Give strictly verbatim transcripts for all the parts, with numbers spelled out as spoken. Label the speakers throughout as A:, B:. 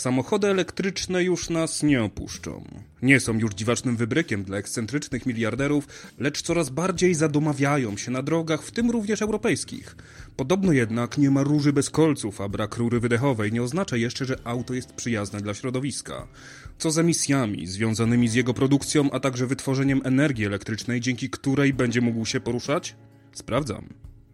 A: Samochody elektryczne już nas nie opuszczą. Nie są już dziwacznym wybrykiem dla ekscentrycznych miliarderów, lecz coraz bardziej zadomawiają się na drogach, w tym również europejskich. Podobno jednak nie ma róży bez kolców, a brak rury wydechowej nie oznacza jeszcze, że auto jest przyjazne dla środowiska. Co z emisjami związanymi z jego produkcją, a także wytworzeniem energii elektrycznej, dzięki której będzie mógł się poruszać? Sprawdzam.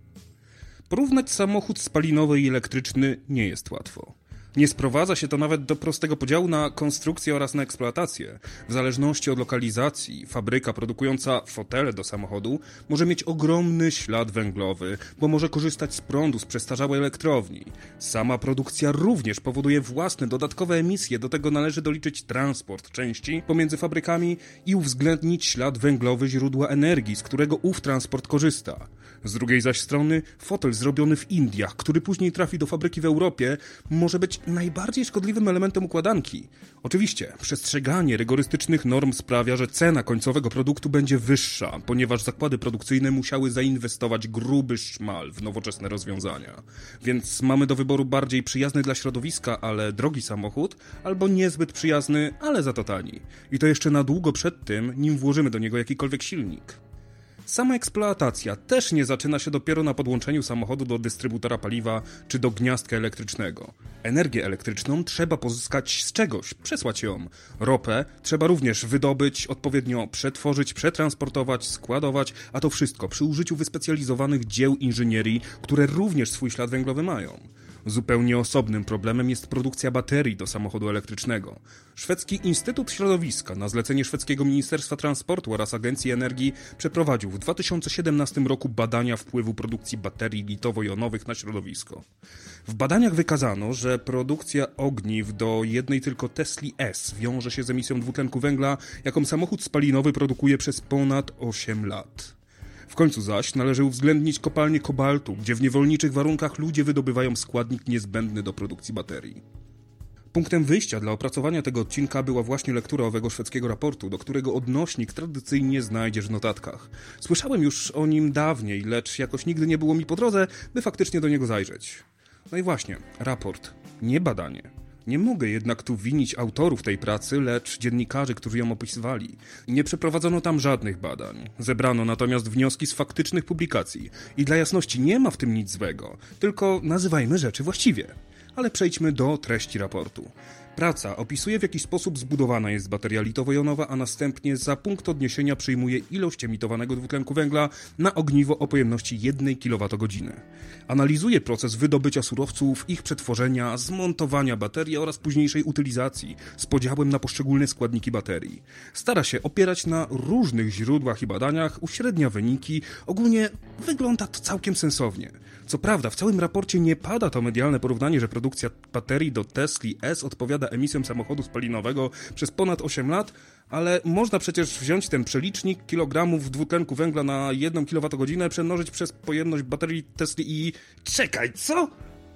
A: Porównać samochód spalinowy i elektryczny nie jest łatwo. Nie sprowadza się to nawet do prostego podziału na konstrukcję oraz na eksploatację. W zależności od lokalizacji, fabryka produkująca fotele do samochodu może mieć ogromny ślad węglowy, bo może korzystać z prądu z przestarzałej elektrowni. Sama produkcja również powoduje własne dodatkowe emisje, do tego należy doliczyć transport części pomiędzy fabrykami i uwzględnić ślad węglowy źródła energii, z którego ów transport korzysta. Z drugiej zaś strony fotel zrobiony w Indiach, który później trafi do fabryki w Europie, może być najbardziej szkodliwym elementem układanki. Oczywiście, przestrzeganie rygorystycznych norm sprawia, że cena końcowego produktu będzie wyższa, ponieważ zakłady produkcyjne musiały zainwestować gruby szmal w nowoczesne rozwiązania. Więc mamy do wyboru bardziej przyjazny dla środowiska, ale drogi samochód, albo niezbyt przyjazny, ale za to tani. I to jeszcze na długo przed tym, nim włożymy do niego jakikolwiek silnik. Sama eksploatacja też nie zaczyna się dopiero na podłączeniu samochodu do dystrybutora paliwa czy do gniazdka elektrycznego. Energię elektryczną trzeba pozyskać z czegoś, przesłać ją. Ropę trzeba również wydobyć, odpowiednio przetworzyć, przetransportować, składować, a to wszystko przy użyciu wyspecjalizowanych dzieł inżynierii, które również swój ślad węglowy mają. Zupełnie osobnym problemem jest produkcja baterii do samochodu elektrycznego. Szwedzki Instytut Środowiska na zlecenie szwedzkiego Ministerstwa Transportu oraz Agencji Energii przeprowadził w dwa tysiące siedemnastym roku badania wpływu produkcji baterii litowo-jonowych na środowisko. W badaniach wykazano, że produkcja ogniw do jednej tylko Tesli S wiąże się z emisją dwutlenku węgla, jaką samochód spalinowy produkuje przez ponad osiem lat. W końcu zaś należy uwzględnić kopalnię kobaltu, gdzie w niewolniczych warunkach ludzie wydobywają składnik niezbędny do produkcji baterii. Punktem wyjścia dla opracowania tego odcinka była właśnie lektura owego szwedzkiego raportu, do którego odnośnik tradycyjnie znajdziesz w notatkach. Słyszałem już o nim dawniej, lecz jakoś nigdy nie było mi po drodze, by faktycznie do niego zajrzeć. No i właśnie, raport, nie badanie. Nie mogę jednak tu winić autorów tej pracy, lecz dziennikarzy, którzy ją opisywali. Nie przeprowadzono tam żadnych badań. Zebrano natomiast wnioski z faktycznych publikacji. I dla jasności nie ma w tym nic złego, tylko nazywajmy rzeczy właściwie. Ale przejdźmy do treści raportu. Praca opisuje, w jaki sposób zbudowana jest bateria litowo-jonowa, a następnie za punkt odniesienia przyjmuje ilość emitowanego dwutlenku węgla na ogniwo o pojemności jednej kilowatogodziny. Analizuje proces wydobycia surowców, ich przetworzenia, zmontowania baterii oraz późniejszej utylizacji z podziałem na poszczególne składniki baterii. Stara się opierać na różnych źródłach i badaniach, uśrednia wyniki, ogólnie wygląda to całkiem sensownie. Co prawda, w całym raporcie nie pada to medialne porównanie, że produkcja baterii do Tesli S odpowiada emisjom samochodu spalinowego przez ponad osiem lat, ale można przecież wziąć ten przelicznik kilogramów dwutlenku węgla na jedną kilowatogodzinę, przemnożyć przez pojemność baterii Tesli i... Czekaj, co?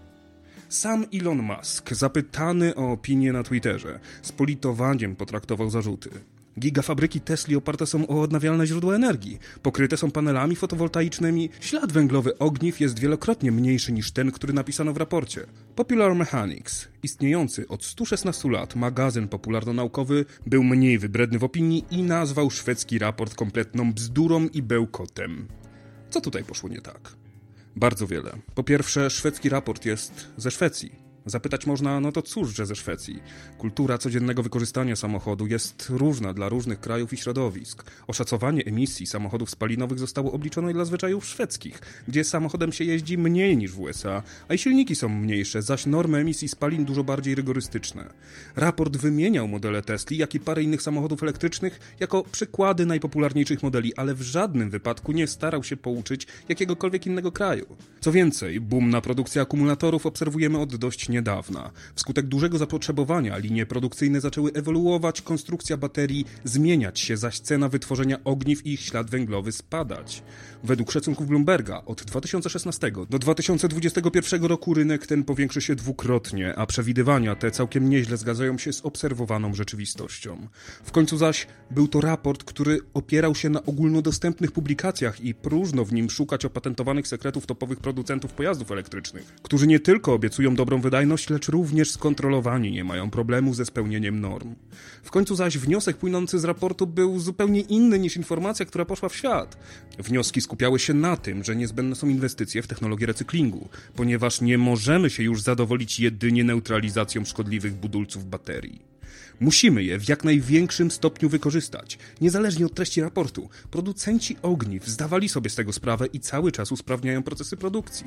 A: Sam Elon Musk, zapytany o opinię na Twitterze, z politowaniem potraktował zarzuty. Gigafabryki Tesli oparte są o odnawialne źródła energii, pokryte są panelami fotowoltaicznymi, ślad węglowy ogniw jest wielokrotnie mniejszy niż ten, który napisano w raporcie. Popular Mechanics, istniejący od stu szesnastu lat magazyn popularno-naukowy, był mniej wybredny w opinii i nazwał szwedzki raport kompletną bzdurą i bełkotem. Co tutaj poszło nie tak? Bardzo wiele. Po pierwsze, szwedzki raport jest ze Szwecji. Zapytać można, no to cóż, że ze Szwecji. Kultura codziennego wykorzystania samochodu jest różna dla różnych krajów i środowisk. Oszacowanie emisji samochodów spalinowych zostało obliczone dla zwyczajów szwedzkich, gdzie samochodem się jeździ mniej niż w U S A, a i silniki są mniejsze, zaś normy emisji spalin dużo bardziej rygorystyczne. Raport wymieniał modele Tesli, jak i parę innych samochodów elektrycznych jako przykłady najpopularniejszych modeli, ale w żadnym wypadku nie starał się pouczyć jakiegokolwiek innego kraju. Co więcej, boom na produkcję akumulatorów obserwujemy od dość niedawna. Wskutek dużego zapotrzebowania linie produkcyjne zaczęły ewoluować, konstrukcja baterii zmieniać się, zaś cena wytworzenia ogniw i ich ślad węglowy spadać. Według szacunków Bloomberga od dwa tysiące szesnastego do dwa tysiące dwudziestego pierwszego roku rynek ten powiększy się dwukrotnie, a przewidywania te całkiem nieźle zgadzają się z obserwowaną rzeczywistością. W końcu zaś był to raport, który opierał się na ogólnodostępnych publikacjach i próżno w nim szukać opatentowanych sekretów topowych producentów pojazdów elektrycznych, którzy nie tylko obiecują dobrą wydajność, wydajność, lecz również skontrolowani nie mają problemu ze spełnieniem norm. W końcu zaś wniosek płynący z raportu był zupełnie inny niż informacja, która poszła w świat. Wnioski skupiały się na tym, że niezbędne są inwestycje w technologię recyklingu, ponieważ nie możemy się już zadowolić jedynie neutralizacją szkodliwych budulców baterii. Musimy je w jak największym stopniu wykorzystać. Niezależnie od treści raportu, producenci ogniw zdawali sobie z tego sprawę i cały czas usprawniają procesy produkcji.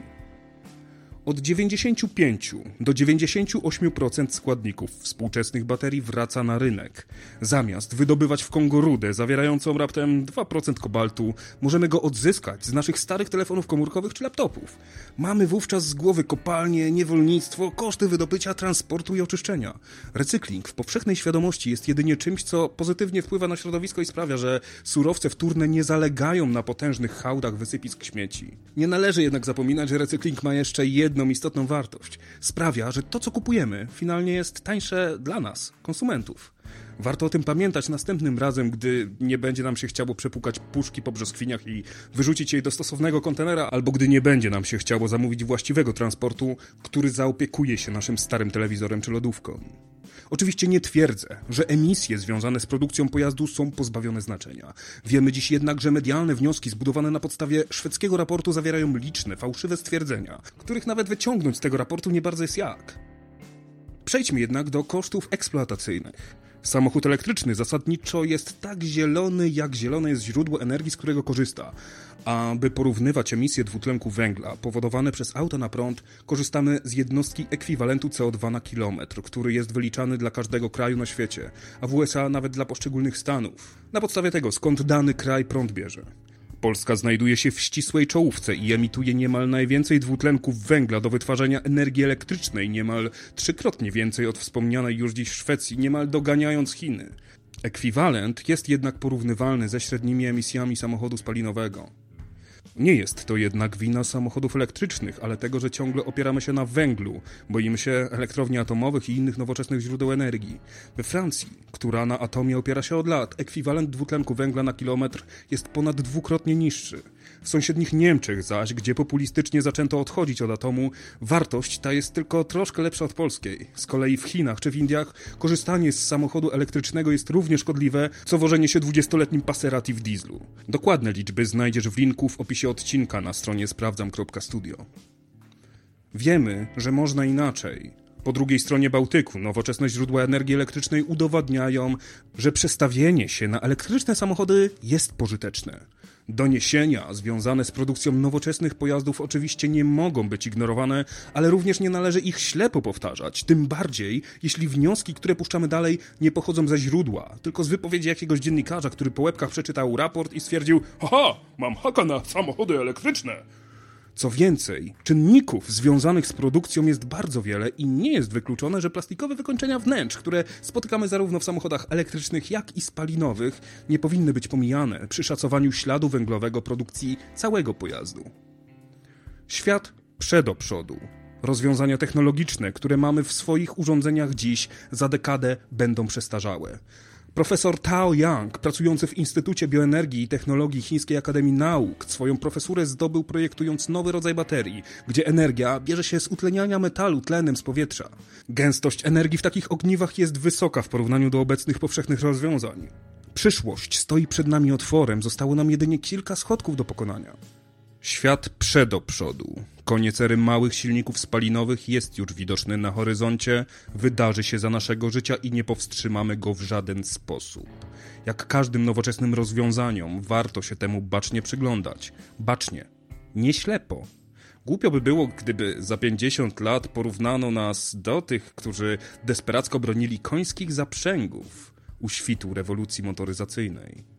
A: Od dziewięćdziesiąt pięć do dziewięćdziesięciu ośmiu procent składników współczesnych baterii wraca na rynek. Zamiast wydobywać w Kongo rudę zawierającą raptem dwa procent kobaltu, możemy go odzyskać z naszych starych telefonów komórkowych czy laptopów. Mamy wówczas z głowy kopalnie, niewolnictwo, koszty wydobycia, transportu i oczyszczenia. Recykling w powszechnej świadomości jest jedynie czymś, co pozytywnie wpływa na środowisko i sprawia, że surowce wtórne nie zalegają na potężnych hałdach wysypisk śmieci. Nie należy jednak zapominać, że recykling ma jeszcze jedno jedną istotną wartość. Sprawia, że to, co kupujemy, finalnie jest tańsze dla nas, konsumentów. Warto o tym pamiętać następnym razem, gdy nie będzie nam się chciało przepłukać puszki po brzoskwiniach i wyrzucić jej do stosownego kontenera, albo gdy nie będzie nam się chciało zamówić właściwego transportu, który zaopiekuje się naszym starym telewizorem czy lodówką. Oczywiście nie twierdzę, że emisje związane z produkcją pojazdu są pozbawione znaczenia. Wiemy dziś jednak, że medialne wnioski zbudowane na podstawie szwedzkiego raportu zawierają liczne, fałszywe stwierdzenia, których nawet wyciągnąć z tego raportu nie bardzo jest jak. Przejdźmy jednak do kosztów eksploatacyjnych. Samochód elektryczny zasadniczo jest tak zielony, jak zielone jest źródło energii, z którego korzysta. A by porównywać emisje dwutlenku węgla powodowane przez auta na prąd, korzystamy z jednostki ekwiwalentu C O dwa na kilometr, który jest wyliczany dla każdego kraju na świecie, a w U S A nawet dla poszczególnych stanów. Na podstawie tego, skąd dany kraj prąd bierze. Polska znajduje się w ścisłej czołówce i emituje niemal najwięcej dwutlenku węgla do wytwarzania energii elektrycznej, niemal trzykrotnie więcej od wspomnianej już dziś Szwecji, niemal doganiając Chiny. Ekwiwalent jest jednak porównywalny ze średnimi emisjami samochodu spalinowego. Nie jest to jednak wina samochodów elektrycznych, ale tego, że ciągle opieramy się na węglu, boimy się elektrowni atomowych i innych nowoczesnych źródeł energii. We Francji, która na atomie opiera się od lat, ekwiwalent dwutlenku węgla na kilometr jest ponad dwukrotnie niższy. W sąsiednich Niemczech zaś, gdzie populistycznie zaczęto odchodzić od atomu, wartość ta jest tylko troszkę lepsza od polskiej. Z kolei w Chinach czy w Indiach korzystanie z samochodu elektrycznego jest równie szkodliwe, co wożenie się dwudziestoletnim Passerati w dieslu. Dokładne liczby znajdziesz w linku w opisie odcinka na stronie sprawdzam kropka studio. Wiemy, że można inaczej. Po drugiej stronie Bałtyku nowoczesne źródła energii elektrycznej udowadniają, że przestawienie się na elektryczne samochody jest pożyteczne. Doniesienia związane z produkcją nowoczesnych pojazdów oczywiście nie mogą być ignorowane, ale również nie należy ich ślepo powtarzać, tym bardziej jeśli wnioski, które puszczamy dalej, nie pochodzą ze źródła, tylko z wypowiedzi jakiegoś dziennikarza, który po łebkach przeczytał raport i stwierdził: haha, mam haka na samochody elektryczne. Co więcej, czynników związanych z produkcją jest bardzo wiele i nie jest wykluczone, że plastikowe wykończenia wnętrz, które spotykamy zarówno w samochodach elektrycznych, jak i spalinowych, nie powinny być pomijane przy szacowaniu śladu węglowego produkcji całego pojazdu. Świat przed do przodu. Rozwiązania technologiczne, które mamy w swoich urządzeniach dziś, za dekadę będą przestarzałe. Profesor Tao Yang, pracujący w Instytucie Bioenergii i Technologii Chińskiej Akademii Nauk, swoją profesurę zdobył projektując nowy rodzaj baterii, gdzie energia bierze się z utleniania metalu tlenem z powietrza. Gęstość energii w takich ogniwach jest wysoka w porównaniu do obecnych powszechnych rozwiązań. Przyszłość stoi przed nami otworem, zostało nam jedynie kilka schodków do pokonania. Świat przed do przodu. Koniec ery małych silników spalinowych jest już widoczny na horyzoncie, wydarzy się za naszego życia i nie powstrzymamy go w żaden sposób. Jak każdym nowoczesnym rozwiązaniom, warto się temu bacznie przyglądać. Bacznie, nie ślepo. Głupio by było, gdyby za pięćdziesiąt lat porównano nas do tych, którzy desperacko bronili końskich zaprzęgów u świtu rewolucji motoryzacyjnej.